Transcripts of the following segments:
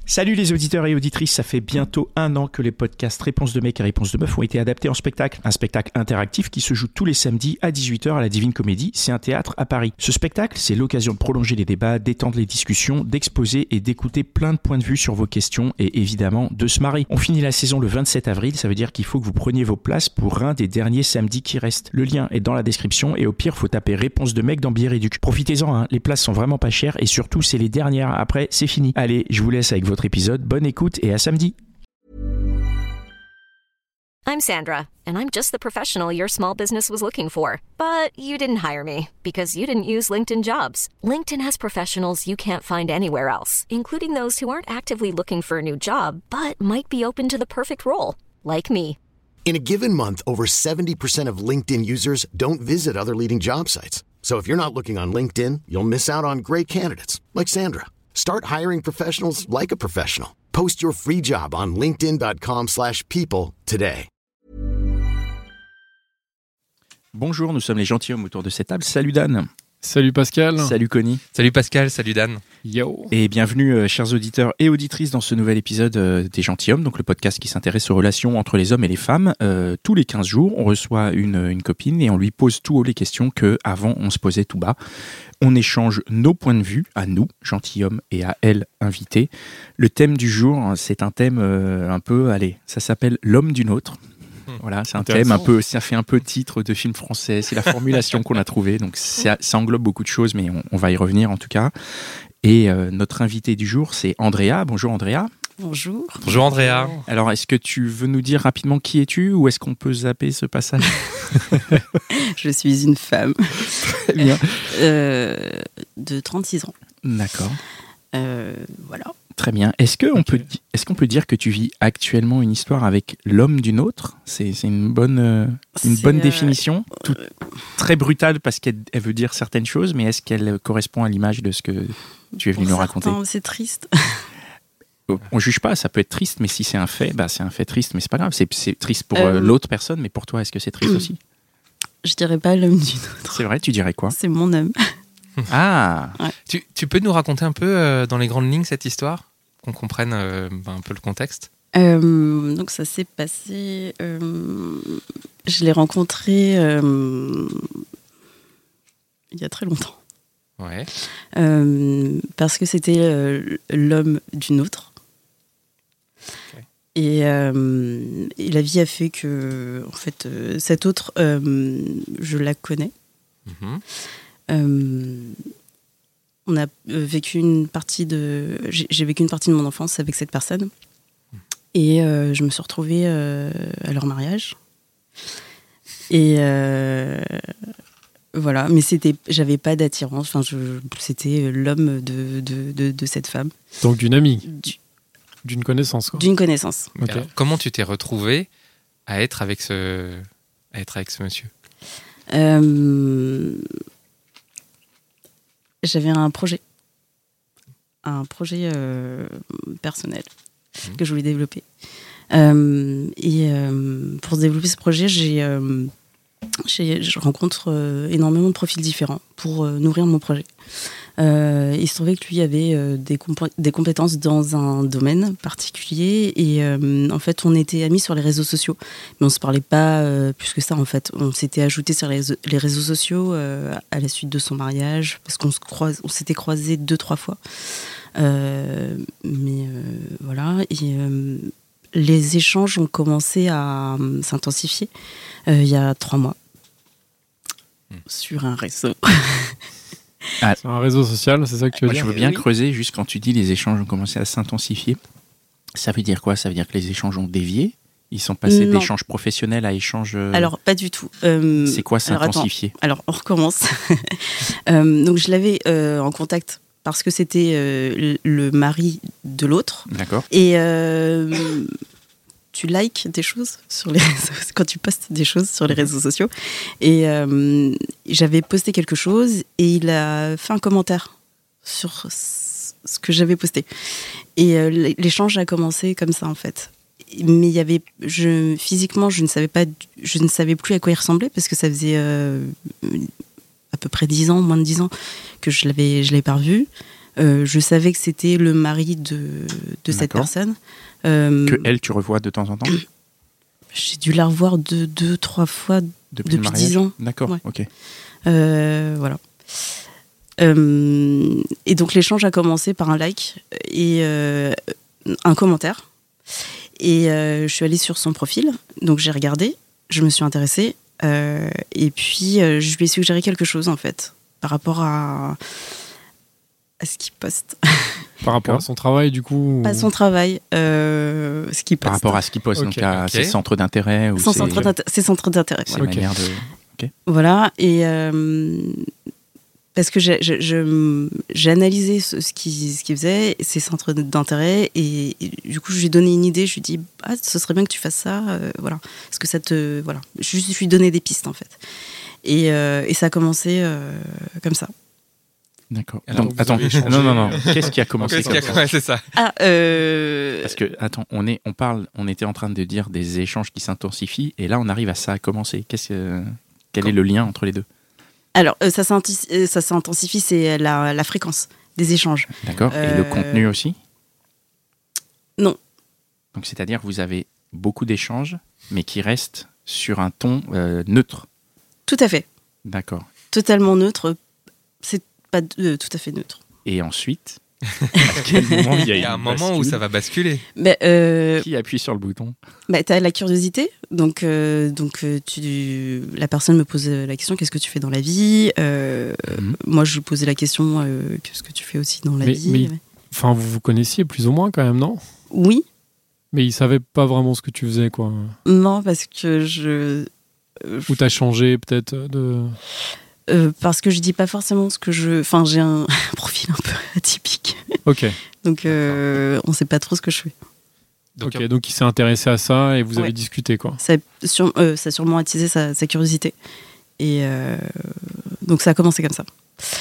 Salut les auditeurs et auditrices, ça fait bientôt 1 an que les podcasts Réponse de mec et Réponse de meuf ont été adaptés en spectacle. Un spectacle interactif qui se joue tous les samedis à 18h à la Divine Comédie, c'est un théâtre à Paris. Ce spectacle, c'est l'occasion de prolonger les débats, d'étendre les discussions, d'exposer et d'écouter plein de points de vue sur vos questions et évidemment de se marrer. On finit la saison le 27 avril, ça veut dire qu'il faut que vous preniez vos places pour un des derniers samedis qui restent. Le lien est dans la description et au pire, faut taper Réponse de mec dans Bière-Éduc. Profitez-en, hein, les places sont vraiment pas chères et surtout, c'est les dernières. Après, c'est fini. Allez, je vous laisse avec votre épisode. Bonne écoute et à samedi. I'm Sandra, and I'm just the professional your small business was looking for. But you didn't hire me because you didn't use LinkedIn Jobs. LinkedIn has professionals you can't find anywhere else, including those who aren't actively looking for a new job, but might be open to the perfect role, like me. In a given month, over 70% of LinkedIn users don't visit other leading job sites. So if you're not looking on LinkedIn, you'll miss out on great candidates like Sandra. Start hiring professionals like a professional. Post your free job on linkedin.com/people today. Bonjour, nous sommes les gentilshommes autour de cette table. Salut Dan. Salut Pascal. Salut Connie. Salut Pascal, salut Dan. Yo. Et bienvenue chers auditeurs et auditrices dans ce nouvel épisode des Gentilshommes, donc le podcast qui s'intéresse aux relations entre les hommes et les femmes. Tous les 15 jours, on reçoit une copine et on lui pose tout haut les questions qu'avant on se posait tout bas. On échange nos points de vue à nous, gentilshommes, et à elle, invitée. Le thème du jour, c'est un thème un peu, allez, ça s'appelle l'homme d'une autre. Voilà, c'est un thème un peu, ça fait un peu titre de film français, c'est la formulation qu'on a trouvée, donc ça englobe beaucoup de choses, mais on va y revenir en tout cas. Et notre invité du jour, c'est Andrea. Bonjour Andrea. Bonjour. Bonjour Andrea. Alors, est-ce que tu veux nous dire rapidement qui es-tu ou est-ce qu'on peut zapper ce passage? Je suis une femme. Très bien. De 36 ans. D'accord. Voilà. Très bien. Est-ce qu'on peut dire que tu vis actuellement une histoire avec l'homme d'une autre? C'est une bonne définition, très brutale parce qu'elle veut dire certaines choses, mais est-ce qu'elle correspond à l'image de ce que tu es venu nous raconter? C'est triste. On juge pas, ça peut être triste, mais si c'est un fait, c'est un fait triste, mais c'est pas grave. C'est triste pour l'autre personne, mais pour toi, est-ce que c'est triste aussi? Je dirais pas l'homme d'une autre. C'est vrai, tu dirais quoi? C'est mon homme. Ah. Ouais. Tu peux nous raconter un peu dans les grandes lignes cette histoire, qu'on comprenne un peu le contexte? Donc ça s'est passé. Je l'ai rencontré il y a très longtemps. Ouais. Parce que c'était l'homme d'une autre. Okay. Et la vie a fait que, en fait, cette autre, je la connais. Mm-hmm. On a vécu j'ai vécu une partie de mon enfance avec cette personne et je me suis retrouvée à leur mariage et voilà, mais j'avais pas d'attirance, c'était l'homme de cette femme. Donc d'une amie, d'une connaissance quoi. D'une connaissance. Okay. Alors, comment tu t'es retrouvée à être avec ce monsieur? J'avais un projet personnel que je voulais développer. Et pour développer ce projet, je rencontre énormément de profils différents pour nourrir mon projet. Il se trouvait que lui avait des compétences dans un domaine particulier et en fait on était amis sur les réseaux sociaux mais on se parlait pas plus que ça en fait. On s'était ajoutés sur les réseaux sociaux à la suite de son mariage parce qu'on s'était croisés 2-3 fois mais voilà et les échanges ont commencé à s'intensifier il y a 3 mois sur un réseau. Ah. C'est un réseau social, c'est ça que tu veux dire? Je veux bien creuser, juste quand tu dis les échanges ont commencé à s'intensifier. Ça veut dire quoi? Ça veut dire que les échanges ont dévié? Ils sont passés d'échanges professionnels à échanges... Alors, pas du tout. C'est quoi s'intensifier? Alors, on recommence. Donc, je l'avais en contact parce que c'était le mari de l'autre. D'accord. Et... tu likes des choses quand tu postes des choses sur les réseaux sociaux et j'avais posté quelque chose et il a fait un commentaire sur ce que j'avais posté et l'échange a commencé comme ça en fait mais physiquement je ne savais plus à quoi il ressemblait parce que ça faisait à peu près 10 ans, moins de 10 ans que je l'avais pas revu. Je savais que c'était le mari de cette D'accord. personne. Que elle, tu revois de temps en temps J'ai dû la revoir 2-3 fois depuis le depuis mariage 10 ans. D'accord, Ouais. ok. Voilà. Et donc l'échange a commencé par un like et un commentaire. Et je suis allée sur son profil, donc j'ai regardé, je me suis intéressée, et puis je lui ai suggéré quelque chose en fait, par rapport à ce qu'il poste. Par rapport à son travail, du coup. Pas son travail, ce qu'il poste. Par rapport à ce qu'il poste, Ok. donc à Ok. ses centres d'intérêt ou Ses centres d'intérêt. ses Voilà. Ok. manières de... Voilà, et parce que j'ai analysé ce qu'il faisait, ses centres d'intérêt, et du coup, je lui ai donné une idée. Je lui ai dit, ce serait bien que tu fasses ça, voilà. Parce que ça te. Voilà. Je lui ai donné des pistes, en fait. Et ça a commencé comme ça. D'accord. Alors, Donc, vous attends, avez échangé. non. Qu'est-ce qui a commencé Qu'est-ce qu'il y a comme ça quand même, c'est ça. Parce que, attends, on était en train de dire des échanges qui s'intensifient, et là, on arrive à ça a commencé. Quel est le lien entre les deux? Alors, ça s'intensifie, c'est la fréquence des échanges. D'accord. Et le contenu aussi? Non. Donc, c'est-à-dire que vous avez beaucoup d'échanges, mais qui restent sur un ton neutre. Tout à fait. D'accord. Totalement neutre. C'est pas tout à fait neutre. Et ensuite, à quel moment il y a, Il y a un moment où ça va basculer. Mais, Qui appuie sur le bouton? t'as la curiosité, donc la personne me pose la question, qu'est-ce que tu fais dans la vie? Moi, je lui posais la question, qu'est-ce que tu fais aussi dans la vie? Enfin, vous vous connaissiez plus ou moins quand même, non? Oui, Mais il savait pas vraiment ce que tu faisais, quoi. non, parce que Ou t'as changé peut-être de... parce que je dis pas forcément ce que je... Enfin, j'ai un profil un peu atypique, Ok. donc on sait pas trop ce que je fais. Donc, Ok, donc il s'est intéressé à ça et vous avez Ouais. discuté, quoi. Ça a sûrement attisé sa curiosité. Et donc ça a commencé comme ça.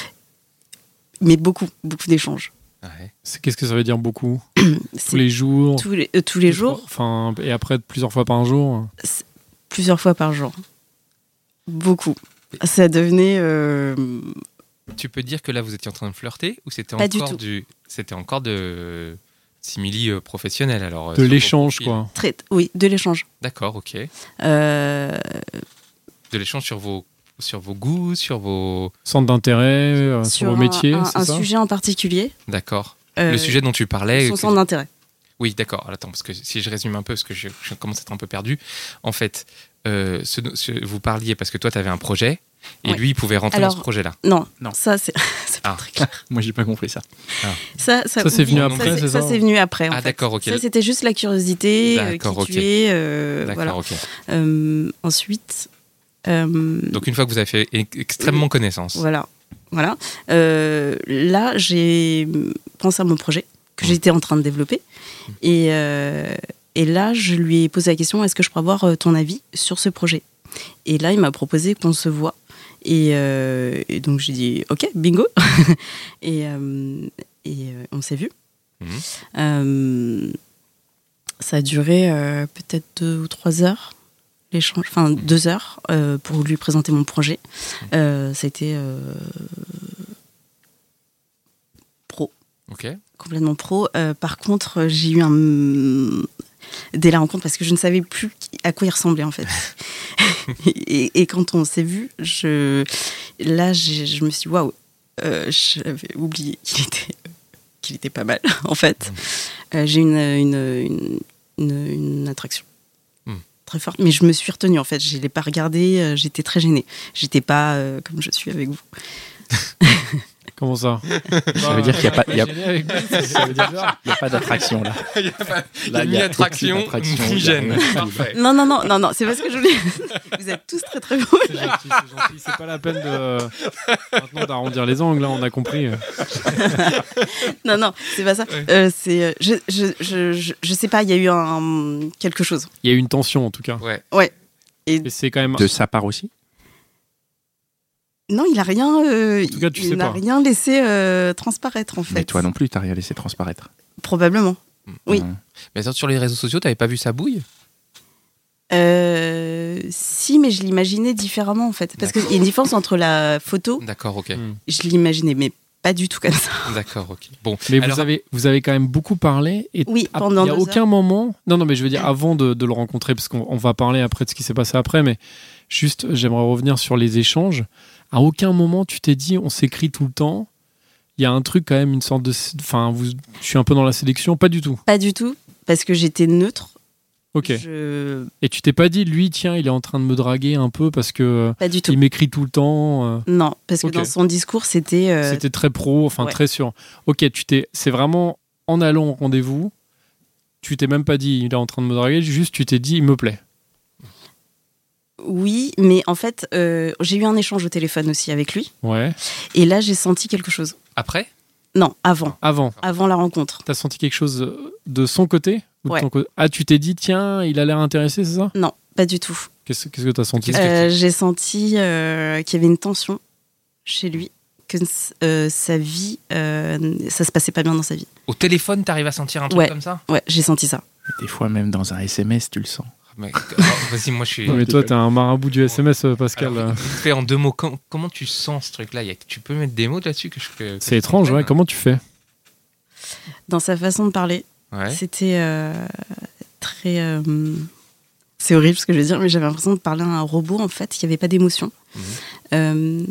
Mais beaucoup d'échanges. ouais. Qu'est-ce que ça veut dire beaucoup? C'est Tous les jours? tous les jours, Enfin, et après plusieurs fois par jour? plusieurs fois par jour. Beaucoup. Ça devenait... Tu peux dire que là, vous étiez en train de flirter ou c'était Pas du encore tout. c'était encore de simili professionnel alors De sur vos l'échange, profils. quoi. oui, de l'échange. D'accord, ok. Euh, De l'échange sur vos goûts, sur vos. Centre d'intérêt, sur sur vos métiers, un c'est ça? sujet en particulier. D'accord. Le sujet dont tu parlais. Son centre d'intérêt. Oui, d'accord. Attends, parce que si je résume un peu, parce que je commence à être un peu perdu. En fait, vous parliez parce que toi, tu avais un projet et Ouais. lui, il pouvait rentrer Alors, dans ce projet-là. Non, Non. ça c'est c'est pas Ah. très clair. Moi, j'ai pas compris ça. Ça c'est venu après, c'est ça? Ça c'est venu après. Ah, en fait. d'accord, ok. Ça c'était juste la curiosité, D'accord, qui ok. tu es, D'accord, voilà. ok. Ensuite, Donc, une fois que vous avez fait extrêmement connaissance. voilà. Là, j'ai pensé à mon projet que j'étais en train de développer. Et là, je lui ai posé la question, est-ce que je pourrais avoir ton avis sur ce projet? Et là, il m'a proposé qu'on se voit. Et donc, j'ai dit, ok, bingo. et on s'est vus. Ça a duré peut-être 2 ou 3 heures. L'échange, enfin 2 heures pour lui présenter mon projet. Ça a été pro, Ok. complètement pro. Par contre, j'ai eu dès la rencontre, parce que je ne savais plus à quoi il ressemblait en fait. et quand on s'est vu, je me suis dit waouh, j'avais oublié qu'il était pas mal en fait. J'ai une attraction très forte, mais je me suis retenue en fait. Je l'ai pas regardé, j'étais très gênée. J'étais pas comme je suis avec vous. Comment ça? Ça veut dire qu'il n'y a pas, Ça veut dire ça. il y a pas d'attraction là. Il y a pas Là, il ni y a attraction, aucune attraction, ni il y a gêne. rien. Parfait. Non, c'est pas ce que je voulais. Vous êtes tous très très beaux. C'est gentil. C'est pas la peine de maintenant d'arrondir les angles, là, on a compris. Non, c'est pas ça. Je sais pas, il y a eu quelque chose. Il y a eu une tension, en tout cas. Ouais. Et c'est quand même... De sa part aussi? Non, il a rien. tout cas, tu sais il n'a pas. rien laissé transparaître en fait. Mais toi non plus, t'as rien laissé transparaître. Probablement. Oui. Mais attends, sur les réseaux sociaux, t'avais pas vu sa bouille? Si, mais je l'imaginais différemment en fait. Parce qu'il y a une différence entre la photo, D'accord, ok. je l'imaginais, mais pas du tout comme ça. D'accord, ok. Bon, Mais alors, vous avez quand même beaucoup parlé. Et Oui, il pendant n'y a 2 aucun heures. moment. Non, mais je veux dire, avant de le rencontrer, parce qu'on va parler après de ce qui s'est passé après, mais juste, j'aimerais revenir sur les échanges. À aucun moment, tu t'es dit, on s'écrit tout le temps. Il y a un truc quand même, une sorte de. Enfin, je suis un peu dans la sélection. Pas du tout. Pas du tout, parce que j'étais neutre. Ok. Je... Et tu t'es pas dit, lui, tiens, il est en train de me draguer un peu parce que Pas du tout. il m'écrit tout le temps. Non, parce que Ok. dans son discours, c'était... C'était très pro, enfin ouais. très sûr. Ok, c'est vraiment en allant au rendez-vous, tu t'es même pas dit, il est en train de me draguer, juste tu t'es dit, il me plaît. Oui, mais en fait, j'ai eu un échange au téléphone aussi avec lui. Ouais. Et là, j'ai senti quelque chose. après, Non, avant Avant, la rencontre. t'as senti quelque chose de son côté ou de Ouais. ton côté. Ah, tu t'es dit, tiens, il a l'air intéressé, c'est ça? Non, pas du tout. Qu'est-ce que t'as senti? Qu'est-ce que J'ai senti qu'il y avait une tension chez lui, que sa vie, ça se passait pas bien dans sa vie. au téléphone, t'arrives à sentir un truc Ouais. comme ça? Ouais, j'ai senti ça. Des fois, même dans un SMS, tu le sens. Mais, alors, vas-y, moi je suis. Non, mais toi, t'es un marabout du SMS, Pascal. Alors, vite fait, en 2 mots, comment tu sens ce truc-là? Tu peux mettre des mots là-dessus que C'est je étrange, ouais. comprenne? Comment tu fais? Dans sa façon de parler, Ouais. c'était très... c'est horrible ce que je veux dire, mais j'avais l'impression de parler à un robot, en fait, qui n'avait pas d'émotion. Il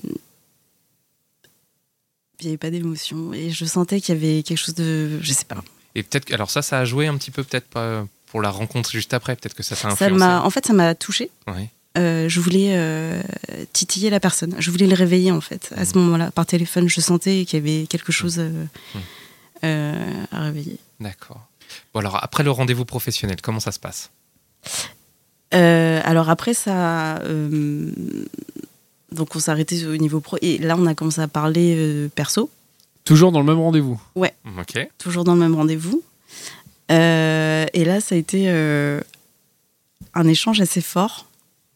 n'y avait pas d'émotion. Et je sentais qu'il y avait quelque chose de... Je sais pas. Et peut-être que, alors ça a joué un petit peu, peut-être pas pour la rencontre juste après, peut-être que ça t'a Ça influencé. en fait, ça m'a touchée. Ouais. Je voulais titiller la personne. Je voulais le réveiller, en fait. À ce moment-là, par téléphone, je sentais qu'il y avait quelque chose à réveiller. D'accord. Bon, alors après le rendez-vous professionnel, comment ça se passe? Alors après, ça... donc on s'est arrêté au niveau pro. Et là, on a commencé à parler perso. Toujours dans le même rendez-vous. Ok. Toujours dans le même rendez-vous. Et là, ça a été un échange assez fort.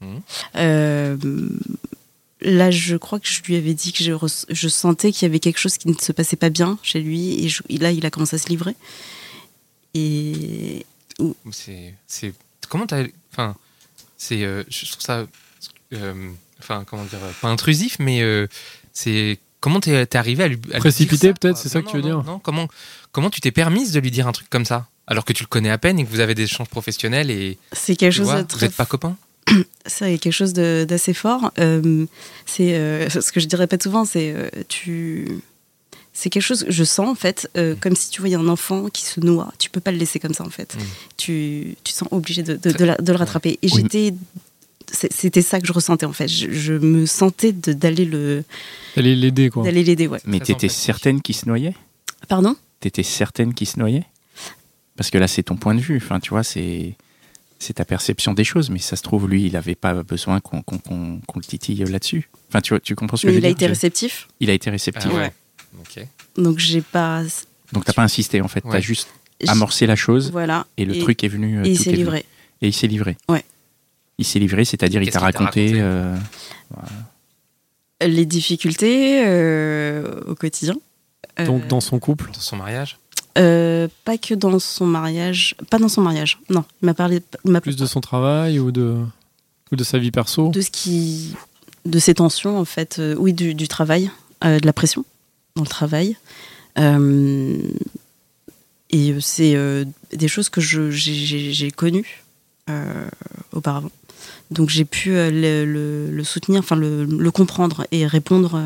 Là, je crois que je lui avais dit que je sentais qu'il y avait quelque chose qui ne se passait pas bien chez lui. Et là, il a commencé à se livrer. Et... C'est comment t'as... Enfin, c'est... je trouve ça... Enfin, comment dire... Pas intrusif, mais c'est... Comment t'es arrivé à lui Précipité, dire ça, peut-être, quoi? c'est ça que tu veux dire? Non, comment tu t'es permise de lui dire un truc comme ça? Alors que tu le connais à peine et que vous avez des échanges professionnels et... c'est quelque Tu chose vois, de vous très... n'êtes pas copains? C'est quelque chose d'assez fort. C'est ce que je dirais pas souvent, c'est c'est quelque chose que je sens en fait, comme si tu voyais un enfant qui se noie. Tu peux pas le laisser comme ça en fait. Tu te sens obligé de le rattraper. Et Oui. c'était ça que je ressentais en fait. Je me sentais d'aller l'aider, quoi. d'aller l'aider. Ouais. Mais Très t'étais empathique. certaine qu'il se noyait? Pardon? T'étais certaine qu'il se noyait? Parce que là, c'est ton point de vue. Enfin, tu vois, c'est ta perception des choses. Mais ça se trouve, lui, il n'avait pas besoin qu'on le titille là-dessus. Enfin, tu comprends ce que Mais je veux il a dire? été réceptif, Il a été réceptif. Ah ouais. Ok. donc j'ai pas. Donc, t'as pas insisté, en fait. Ouais. T'as juste amorcé la chose Voilà. et le truc est venu. Et il tout s'est est venu. livré. Et il s'est livré. Ouais. Il s'est livré, c'est-à-dire il Qu'est-ce t'a qu'il t'a raconté. raconté Les difficultés au quotidien. Donc, dans son couple. Dans son mariage? Pas que dans son mariage. Pas dans son mariage, non. Il m'a parlé Plus de son travail ou de sa vie perso. de ses tensions, en fait. Oui, du travail, de la pression dans le travail. Et c'est des choses que j'ai connues auparavant. Donc j'ai pu le soutenir, enfin le comprendre et répondre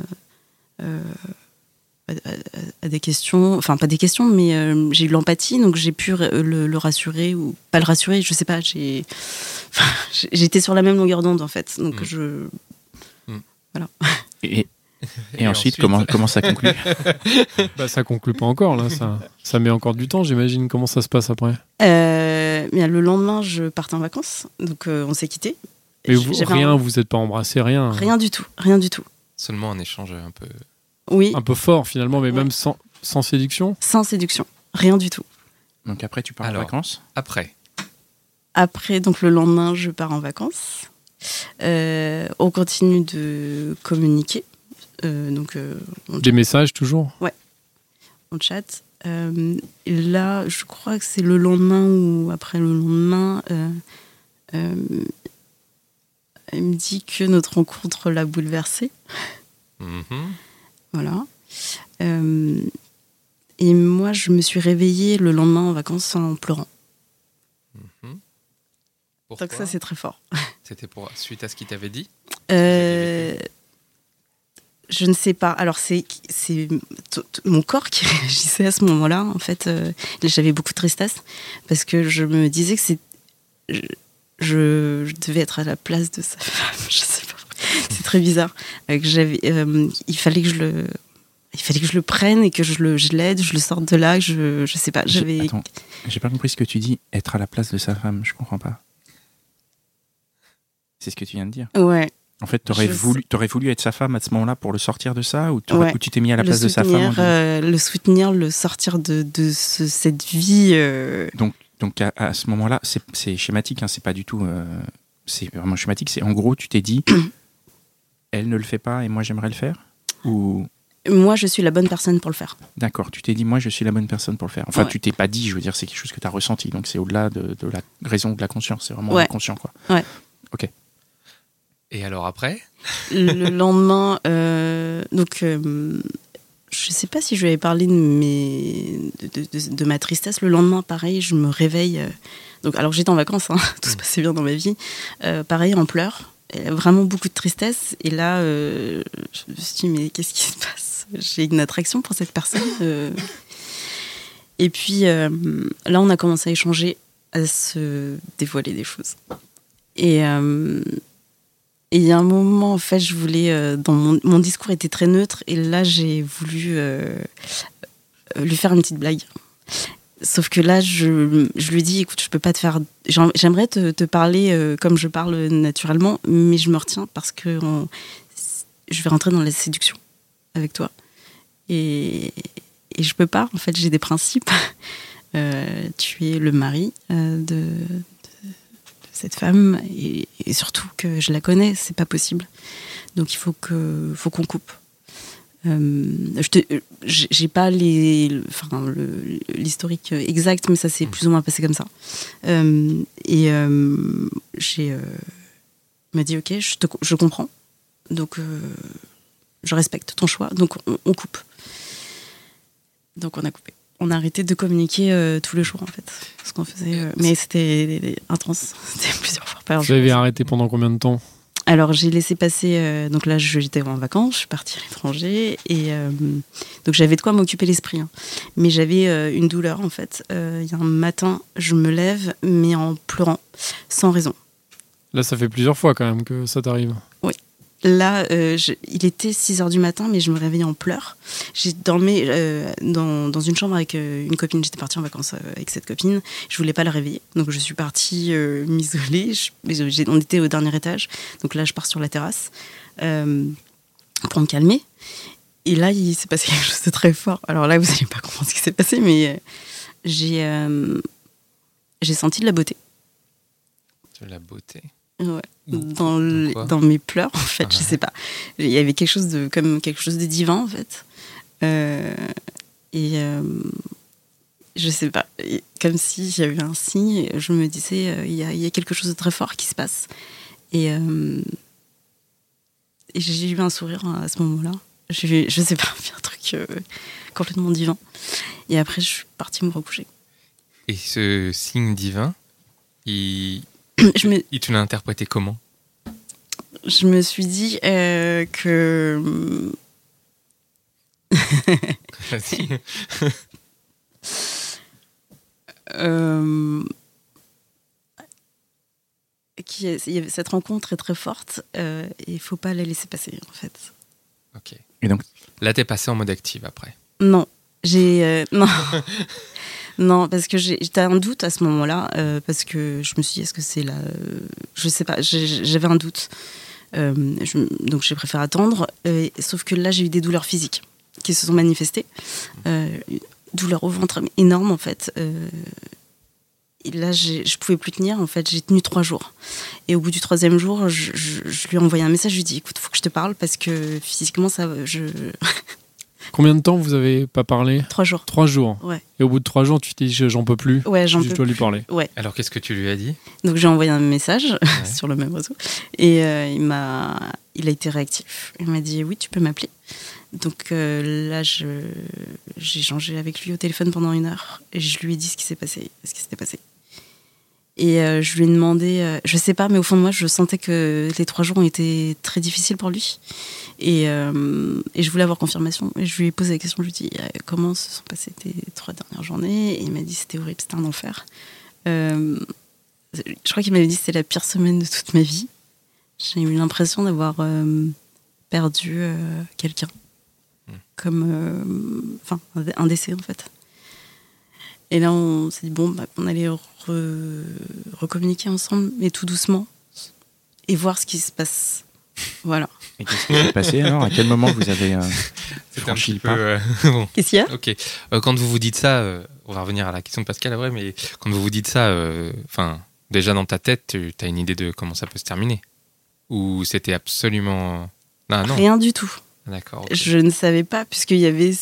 à des questions, enfin pas des questions, mais j'ai eu l'empathie, donc j'ai pu le rassurer ou pas le rassurer, je sais pas, j'étais sur la même longueur d'onde en fait, donc voilà. Et ensuite, comment ça conclut? Bah, ça conclut pas encore, là. Ça met encore du temps, j'imagine. Comment ça se passe après? Bien, le lendemain, je partais en vacances, donc on s'est quittés. Mais J'avais vous n'êtes pas embrassé, rien. Rien du tout, rien du tout. Seulement un échange un peu... Oui, Un peu fort, finalement, mais Ouais. même sans séduction. sans séduction, rien du tout. Donc après, tu pars Alors. en vacances? Après. Après, donc le lendemain, je pars en vacances. On continue de communiquer. Des messages, toujours. On chatte. Là, je crois que c'est le lendemain ou après le lendemain, elle me dit que notre rencontre l'a bouleversée. Mhm. Voilà. Et moi, je me suis réveillée le lendemain en vacances en pleurant. Pourquoi? Donc ça, c'est très fort. C'était suite à ce qu'il t'avait dit? Je ne sais pas. Alors, c'est mon corps qui réagissait à ce moment-là. En fait, j'avais beaucoup de tristesse parce que je me disais que je devais être à la place de sa femme. Je sais pas. C'est très bizarre. Il fallait que je le prenne et que je l'aide, je le sorte de là. Je sais pas. Attends, j'ai pas compris ce que tu dis. Être à la place de sa femme, je comprends pas. C'est ce que tu viens de dire. Ouais. En fait, t'aurais voulu être sa femme à ce moment-là pour le sortir de ça, ou tu t'es mis à la place de sa femme le soutenir, le sortir de cette vie. Donc à ce moment-là, c'est schématique, hein, c'est pas du tout. C'est vraiment schématique. C'est en gros, tu t'es dit, elle ne le fait pas et moi j'aimerais le faire, ou. Moi, je suis la bonne personne pour le faire. D'accord, tu t'es dit, moi, je suis la bonne personne pour le faire. Enfin, ouais. Tu t'es pas dit, je veux dire, c'est quelque chose que tu as ressenti. Donc, c'est au-delà de la raison ou de la conscience. C'est vraiment inconscient, quoi. Ouais. Ok. Et alors après? Le lendemain, je sais pas si je lui avais parlé de ma tristesse. Le lendemain, pareil, je me réveille. Donc, alors, j'étais en vacances, hein, tout se passait bien dans ma vie. Pareil, en pleurs. Vraiment beaucoup de tristesse. Et là, je me suis dit, mais qu'est-ce qui se passe? J'ai une attraction pour cette personne. Et puis, là, on a commencé à échanger, à se dévoiler des choses. Et il y a un moment, en fait, je voulais... mon discours était très neutre. Et là, j'ai voulu lui faire une petite blague. Sauf que là, je lui ai dit, écoute, je peux pas te faire... J'aimerais te parler comme je parle naturellement, mais je me retiens parce que je vais rentrer dans la séduction avec toi. Et je peux pas, en fait, j'ai des principes. Tu es le mari de cette femme et surtout que je la connais, c'est pas possible. Donc il faut qu'on coupe. J'ai pas l'historique exact, mais ça s'est plus ou moins passé comme ça. M'a dit ok, je comprends, donc je respecte ton choix, donc on coupe. Donc on a coupé. On a arrêté de communiquer tous les jours en fait, ce qu'on faisait, mais c'était intense, c'était plusieurs fois par jour. Vous avez arrêté pendant combien de temps? Alors j'ai laissé passer, donc là j'étais en vacances, je suis partie à l'étranger et donc j'avais de quoi m'occuper l'esprit, hein. Mais j'avais une douleur en fait. Il y a un matin, je me lève mais en pleurant, sans raison. Là ça fait plusieurs fois quand même que ça t'arrive. Oui. Là, il était 6h du matin, mais je me réveillais en pleurs. J'ai dormi dans une chambre avec une copine. J'étais partie en vacances avec cette copine. Je voulais pas la réveiller. Donc, je suis partie m'isoler. On était au dernier étage. Donc là, je pars sur la terrasse pour me calmer. Et là, il s'est passé quelque chose de très fort. Alors là, vous n'allez pas comprendre ce qui s'est passé, mais j'ai senti de la beauté. De la beauté? Ouais. Dans mes pleurs en fait, je sais pas, il y avait quelque chose de divin en fait, je sais pas, comme si il y avait un signe. Je me disais il y a quelque chose de très fort qui se passe et j'ai eu un sourire à ce moment-là. Je sais pas, un truc complètement divin, et après je suis partie me recoucher. Et ce signe divin, tu l'as interprété comment? Je me suis dit que... Vas-y. Cette rencontre est très forte et il ne faut pas la laisser passer, en fait. Ok. Et donc, là, t'es passé en mode active après? Non. Non. Non, parce que j'étais un doute à ce moment-là, parce que je me suis dit, est-ce que c'est là... je sais pas, j'avais un doute. Donc j'ai préféré attendre, sauf que là, j'ai eu des douleurs physiques qui se sont manifestées. Douleurs au ventre énormes, en fait. Et là, je pouvais plus tenir, en fait. J'ai tenu 3 jours. Et au bout du 3e jour, je lui ai envoyé un message, je lui ai dit, écoute, il faut que je te parle, parce que physiquement, ça... Combien de temps vous avez pas parlé? 3 jours. 3 jours. Ouais. Et au bout de 3 jours, tu t'es dit j'en peux plus. Ouais, j'en peux Je dois lui plus. parler. Ouais. Alors qu'est-ce que tu lui as dit? Donc j'ai envoyé un message sur le même réseau et il a été réactif. Il m'a dit oui, tu peux m'appeler, Donc là, j'ai échangé avec lui au téléphone pendant 1 heure et je lui ai dit ce qui s'était passé. Et je lui ai demandé, je sais pas, mais au fond de moi, je sentais que les 3 jours ont été très difficiles pour lui. Et je voulais avoir confirmation. Et je lui ai posé la question, je lui ai dit comment se sont passées tes 3 dernières journées. Et il m'a dit c'était horrible, c'était un enfer. Je crois qu'il m'avait dit que c'était la pire semaine de toute ma vie. J'ai eu l'impression d'avoir perdu quelqu'un. Comme un décès en fait. Et là on s'est dit on allait recommuniquer ensemble, mais tout doucement, et voir ce qui se passe. Voilà. Et qu'est-ce qui s'est passé alors ? À quel moment vous avez franchi le pas ? Bon. Qu'est-ce qu'il y a ? Ok. Quand vous vous dites ça, on va revenir à la question de Pascal après, mais quand vous vous dites ça, déjà dans ta tête, tu as une idée de comment ça peut se terminer ? Ou c'était absolument... Non. Rien du tout. D'accord. Ok. Je ne savais pas, puisqu'il y avait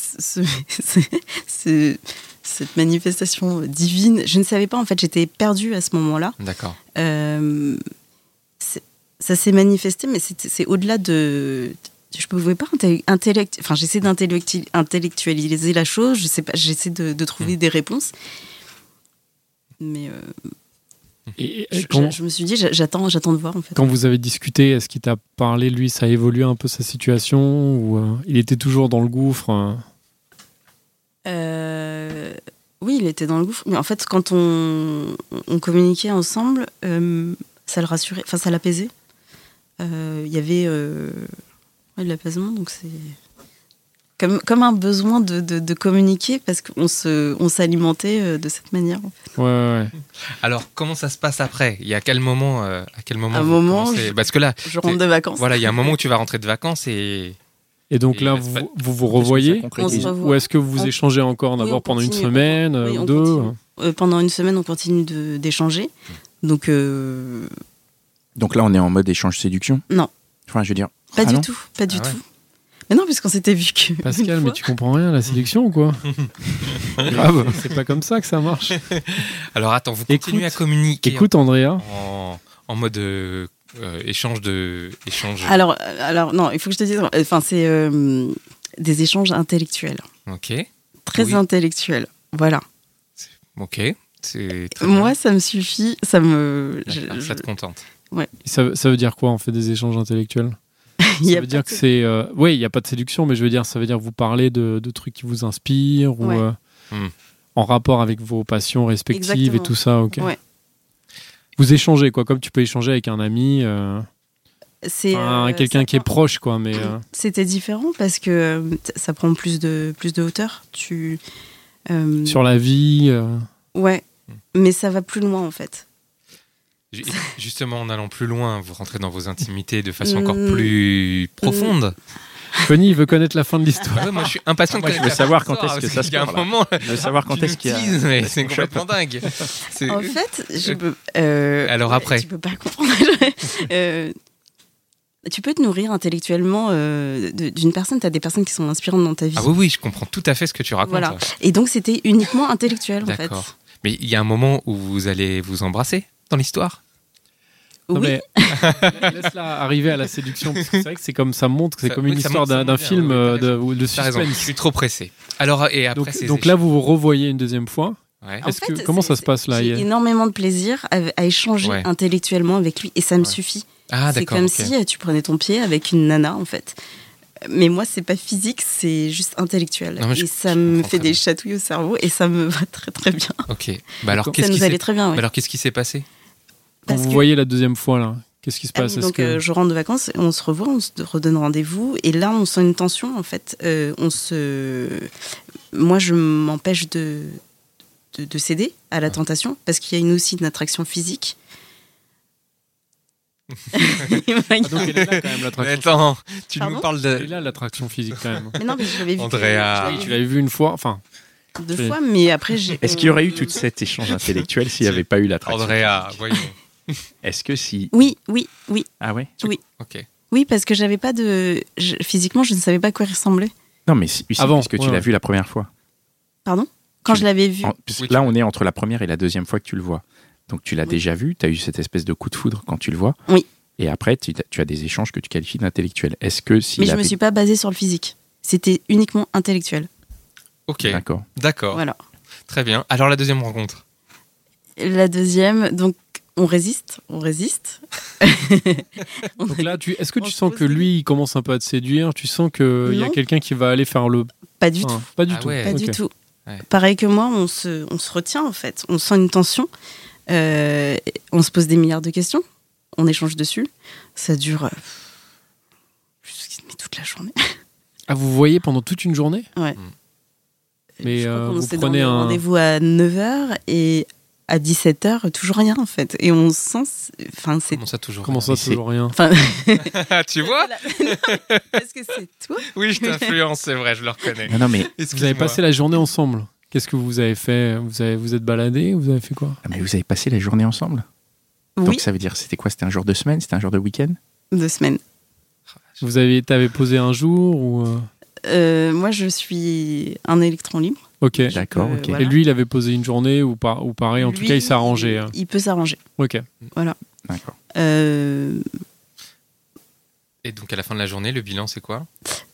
cette manifestation divine. Je ne savais pas, en fait, j'étais perdue à ce moment-là. D'accord. Ça s'est manifesté, mais c'est au-delà de... Je ne pouvais pas j'essaie d'intellectualiser la chose, je sais pas, j'essaie de trouver des réponses. Mais je me suis dit, j'attends de voir, en fait. Quand vous avez discuté, est-ce qu'il t'a parlé, lui, ça a évolué un peu sa situation ou il était toujours dans le gouffre Oui, il était dans le gouffre. Mais en fait, quand on communiquait ensemble, ça le rassurait, ça l'apaisait. Il y avait de l'apaisement, donc c'est comme un besoin de communiquer parce qu'on s'alimentait de cette manière. En fait. Ouais. Alors, comment ça se passe après ? Il y a quel moment Un vous moment, commencez... Parce que là, je rentre de vacances. Voilà, il y a un moment où tu vas rentrer de vacances et donc là, vous revoyez On se revoit. Ou est-ce que vous échangez encore d'abord pendant une semaine ou 2 Pendant une semaine, on continue d'échanger. Donc là, on est en mode échange-séduction ? Non. Enfin, je veux dire... Pas du non tout. Mais non, puisqu'on s'était vu que... Pascal, mais tu comprends rien à la sélection ou quoi ? Grave, c'est pas comme ça que ça marche. Alors attends, vous continuez à communiquer. Écoute, Andrea. En mode échange. Alors non, il faut que je te dise. C'est des échanges intellectuels. Ok. Très intellectuels. Voilà. Ok. C'est très Moi, bien. ça me suffit. Ça te contente. Ouais. Ça veut dire quoi, on fait des échanges intellectuels ? Ça veut dire que c'est... Oui, il n'y a pas de séduction, mais je veux dire, ça veut dire que vous parlez de trucs qui vous inspirent ou en rapport avec vos passions respectives. Exactement. Et tout ça, ok. Ouais. Vous échangez, quoi, comme tu peux échanger avec un ami, quelqu'un qui est proche, quoi. Mais, C'était différent parce que ça prend plus de hauteur. Sur la vie Ouais, mais ça va plus loin, en fait. Justement, en allant plus loin, vous rentrez dans vos intimités de façon encore plus profonde. Connie veut connaître la fin de l'histoire. Ouais, moi, je suis impatient de je veux savoir quand est-ce que ça se passe. Il y a un moment. Je veux savoir quand est-ce qu'il y a. Mais c'est complètement dingue. En fait, je peux. Alors après. Tu peux pas comprendre. Tu peux te nourrir intellectuellement d'une personne. Tu as des personnes qui sont inspirantes dans ta vie. Ah oui, je comprends tout à fait ce que tu racontes. Voilà. Et donc, c'était uniquement intellectuel, en fait. D'accord. Mais il y a un moment où vous allez vous embrasser dans l'histoire ? Non, Oui. mais laisse-la arriver à la séduction. Parce que c'est vrai que c'est comme ça montre, c'est comme une histoire d'un film de T'as suspense. raison, je suis trop pressé. Alors, et après, donc là, vous vous revoyez une deuxième fois. Ouais. Comment ça se passe là ? J'ai énormément de plaisir à échanger intellectuellement avec lui et ça me suffit. Ah, c'est comme si tu prenais ton pied avec une nana, en fait. Mais moi, c'est pas physique, c'est juste intellectuel. Non, et ça me fait des chatouilles au cerveau et ça me va très très bien. Ok. Bah alors, ça nous allait très bien. Ouais. Alors, qu'est-ce qui s'est passé ? Quand vous voyez la deuxième fois, là, qu'est-ce qui se passe ? Donc, je rentre de vacances, on se revoit, on se redonne rendez-vous. Et là, on sent une tension, en fait. Moi, je m'empêche de céder à la tentation parce qu'il y a aussi une attraction physique. Donc, elle est là, quand même, l'attraction. Attends, tu Pardon ? nous parles de... Elle est là, l'attraction physique, quand même. Mais non, mais je l'avais vu. Andrea. Tu l'avais vu une fois, enfin... 2 fois, mais après, j'ai... Est-ce qu'il y aurait eu tout cet échange intellectuel s'il n'y avait pas eu l'attraction ? Andrea, voyons. Est-ce que si... Oui. Ah ouais ? Oui. Ok. Oui, parce que j'avais pas physiquement, je ne savais pas à quoi il ressemblait. Non, mais Avant, puisque tu l'as vu la première fois. Pardon ? Quand je l'avais vu. Là, on est entre la première et la deuxième fois que tu le vois. Donc, tu l'as déjà vu, tu as eu cette espèce de coup de foudre quand tu le vois. Oui. Et après, tu as des échanges que tu qualifies d'intellectuels. Est-ce que si... Mais je me suis pas basée sur le physique. C'était uniquement intellectuel. Ok, D'accord. Voilà. Très bien. Alors la deuxième rencontre. La deuxième, donc on résiste. Donc là, est-ce que tu sens que lui, il commence un peu à te séduire? Tu sens qu'il y a Non. quelqu'un qui va aller faire le... Pas du tout. Pas du Ah tout. ouais. Pas Ok. du tout. Ouais. Pareil que moi, on se retient en fait. On sent une tension. On se pose des milliards de questions. On échange dessus. Ça dure mais toute la journée. Ah, vous voyez pendant toute une journée? Ouais. Mais Je crois qu'on vous s'est prenez donné un... rendez-vous à 9h et à 17h, toujours rien en fait. Et on sent... Enfin, c'est... Comment ça toujours Comment ça, Mais toujours rien? Enfin, Tu vois? est-ce que c'est toi? Oui, je t'influence, c'est vrai, je le reconnais. Non, mais, Vous avez passé la journée ensemble. Qu'est-ce que vous avez fait? Vous êtes baladé? Vous avez fait quoi? mais vous avez passé la journée ensemble? Oui, Donc ça veut dire, c'était quoi? C'était un jour de semaine? C'était un jour de week-end? 2 semaines. T'avais posé un jour ou... Moi, je suis un électron libre. Ok. D'accord, ok. voilà. Et lui, il avait posé une journée ou pareil? En tout Lui, cas, il s'est arrangé. Hein. Il peut s'arranger. Ok. D'accord. Et donc à la fin de la journée, le bilan c'est quoi?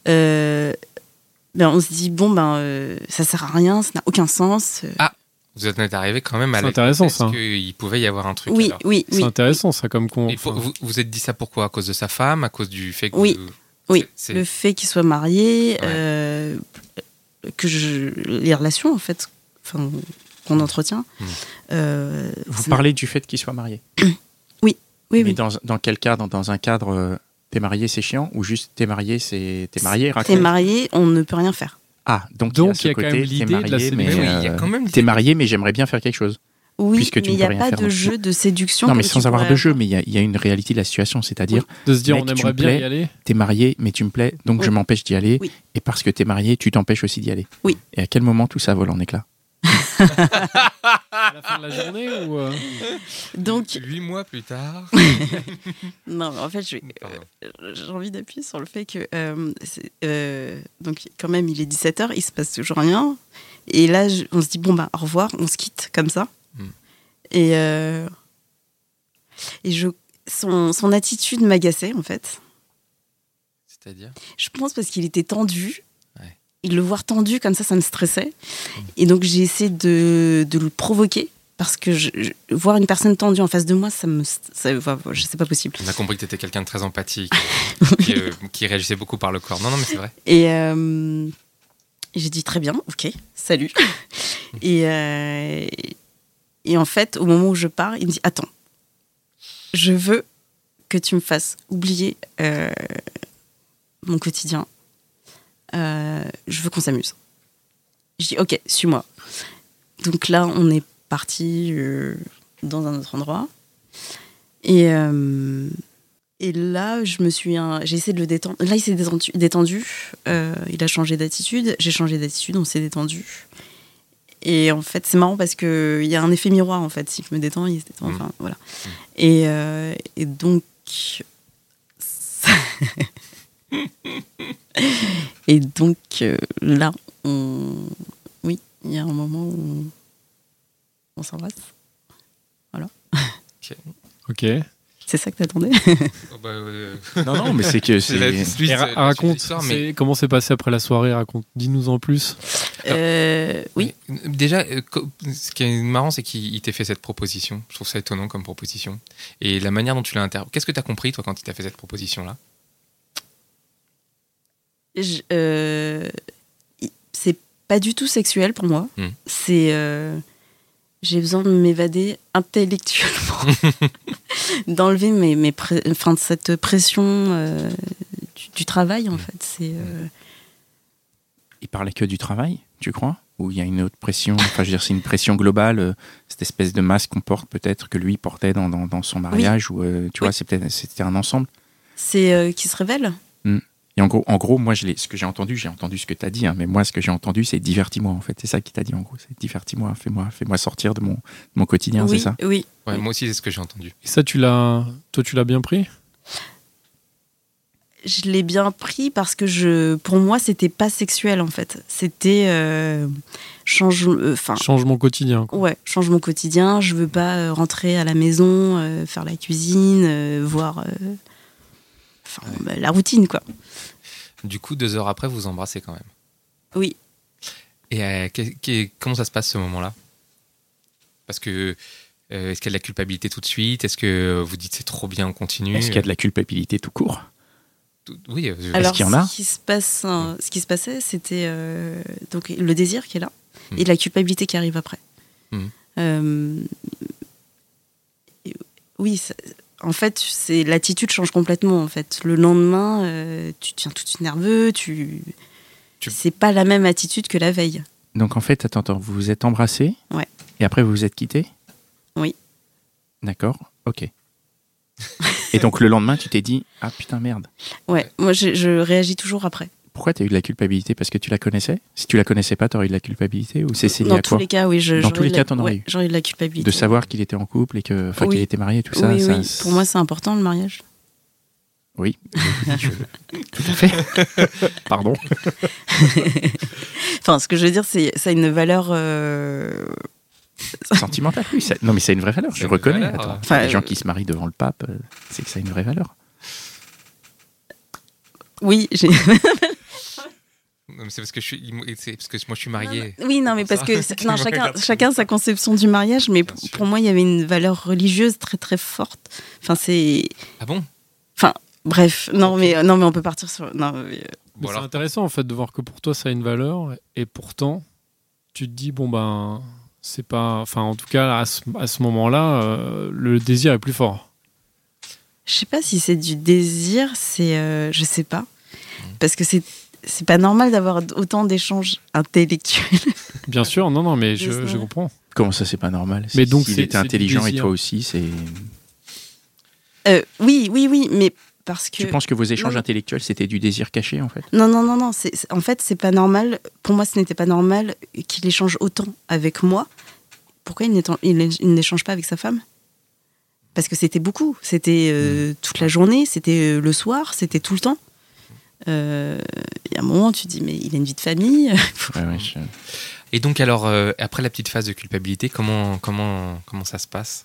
On se dit, ça sert à rien, ça n'a aucun sens. Vous êtes arrivé quand même à C'est la intéressant, hypothèse ça. qu'il pouvait y avoir un truc. Oui, alors. oui, C'est oui. intéressant, ça, comme con. Et vous êtes dit ça pourquoi? À cause de sa femme? À cause du fait que Oui. vous- Oui, c'est- le fait qu'il soit marié, Ouais. les relations, en fait, qu'on entretient. Vous ça- parlez du fait qu'il soit marié? Oui, Mais oui. dans quel cadre? Dans un cadre, t'es marié, c'est chiant? Ou juste t'es marié, t'es marié, raconte. T'es marié, on ne peut rien faire. Ah, donc Donc, ce il y a quand côté, même t'es l'idée de la marié, mais séduction. Mais oui, il y a quand même t'es marié, mais j'aimerais bien faire quelque chose. Oui, Puisque tu mais ne il n'y peux a rien pas faire, de donc- jeu de séduction. Non, mais comme sans tu avoir pourrais de jeu, avoir. mais il y a une réalité de la situation, c'est-à-dire, De se dire, Mec, on tu aimerait me bien plais. y aller. t'es marié, mais tu me plais, donc je Oui. m'empêche d'y aller. Oui. Et parce que t'es marié, tu t'empêches aussi d'y aller. Oui. Et à quel moment tout ça vole en éclats? À la fin de la journée ou... Donc, 8 mois plus tard. non, en fait, Pardon. j'ai envie d'appuyer sur le fait que, donc, quand même, il est 17h, il se passe toujours rien. Et là, on se dit, au revoir, on se quitte comme ça. Et son attitude m'agaçait, en fait. C'est-à-dire? Je pense parce qu'il était tendu. Ouais. Et le voir tendu comme ça me stressait. Et donc j'ai essayé de le provoquer parce que voir une personne tendue en face de moi, c'est pas possible. On a compris que tu étais quelqu'un de très empathique, qui réagissait beaucoup par le corps. Non, mais c'est vrai. Et j'ai dit très bien, ok, salut. Et en fait, au moment où je pars, il me dit attends, je veux que tu me fasses oublier mon quotidien. Je veux qu'on s'amuse. Je dis ok, suis-moi. Donc là, on est parti dans un autre endroit. Et là, j'ai essayé de le détendre. Là, il s'est détendu. Il a changé d'attitude. J'ai changé d'attitude. On s'est détendu. Et en fait, c'est marrant parce qu'il y a un effet miroir, en fait. Si je me détends, il se détend. Enfin, voilà. Et donc... Et donc, là, oui, il y a un moment où on s'embrasse. Voilà. Ok. C'est ça que t'attendais? Non, mais c'est que Et raconte, comment c'est passé après la soirée? Raconte, dis-nous en plus. Oui. Déjà, ce qui est marrant, c'est qu'il t'ait fait cette proposition. Je trouve ça étonnant comme proposition. Et la manière dont tu l'as interprété. Qu'est-ce que tu as compris, toi, quand il t'a fait cette proposition-là? C'est pas du tout sexuel pour moi. C'est j'ai besoin de m'évader intellectuellement, d'enlever cette pression du travail, en fait. Il parlait que du travail, tu crois? Ou il y a une autre pression? Enfin, je veux dire, c'est une pression globale, cette espèce de masque qu'on porte peut-être, que lui portait dans son mariage, ou tu vois, c'était un ensemble. C'est qui se révèle. Et en gros, moi, ce que j'ai entendu ce que tu as dit, hein, mais moi, ce que j'ai entendu, c'est divertis-moi, en fait. C'est ça qu'il t'a dit, en gros. C'est divertis-moi, fais-moi sortir de mon quotidien, Oui, c'est ça? oui. Ouais, moi aussi, c'est ce que j'ai entendu. Et ça, tu l'as bien pris? Je l'ai bien pris parce que pour moi, c'était pas sexuel, en fait. C'était change mon quotidien, quoi. Ouais, change mon quotidien. Je veux pas rentrer à la maison, faire la cuisine, voir la routine, quoi. Du coup, 2 heures après, vous embrassez quand même. Oui. Et comment ça se passe ce moment-là? Parce que est-ce qu'il y a de la culpabilité tout de suite? Est-ce que vous dites c'est trop bien, on continue? Est-ce qu'il y a de la culpabilité tout court? Oui. Alors, qu'il y en a? ce qui se passait, c'était donc le désir qui est là et la culpabilité qui arrive après. Oui, en fait, l'attitude change complètement. En fait, le lendemain, tu deviens tout de suite nerveux. C'est pas la même attitude que la veille. Donc en fait, attends, vous vous êtes embrassés? Ouais. Et après vous vous êtes quittés? Oui. D'accord, ok. Et donc le lendemain, tu t'es dit ah putain merde. Ouais, moi je réagis toujours après. Pourquoi tu as eu de la culpabilité? Parce que tu la connaissais? Si tu la connaissais pas, tu aurais eu de la culpabilité? Ou c'est lié à quoi? Dans tous les cas, oui. Dans tous les cas, t'en aurais eu. J'aurais eu de la culpabilité. De savoir qu'il était en couple et que, Oui. qu'il était marié, tout ça. Oui, ça oui. Pour moi, c'est important le mariage. Oui, tout à fait. Pardon. Enfin, ce que je veux dire, ça a une valeur. Sentimentale, oui. Non, mais ça a une vraie valeur, je reconnais. valeur. Attends, Enfin, les gens qui se marient devant le pape, c'est que ça a une vraie valeur. Oui, Non, mais c'est parce que moi je suis marié. Oui, non, mais parce que Non, chacun sa conception du mariage, mais sûr. pour moi, il y avait une valeur religieuse très très forte. Enfin, Ah bon? bref, non, mais on peut partir sur. Non, mais, Mais Bon, c'est alors. intéressant en fait de voir que pour toi ça a une valeur et pourtant tu te dis bon ben c'est pas, enfin en tout cas à ce moment-là le désir est plus fort. je sais pas si c'est du désir, je sais pas, parce que c'est pas normal d'avoir autant d'échanges intellectuels. Bien sûr, non mais Je sais. je comprends. Comment ça, c'est pas normal? Mais donc, s'il c'est était du intelligent et désir. toi aussi, c'est. Oui, mais parce que. Tu penses que vos échanges Non. intellectuels, c'était du désir caché, en fait? Non. En fait, c'est pas normal. Pour moi, ce n'était pas normal qu'il échange autant avec moi. Pourquoi il n'échange pas avec sa femme? Parce que c'était beaucoup. C'était toute la journée, c'était le soir, c'était tout le temps. Il y a un moment, tu te dis, mais il a une vie de famille. Ouais, Et donc alors après la petite phase de culpabilité, comment ça se passe?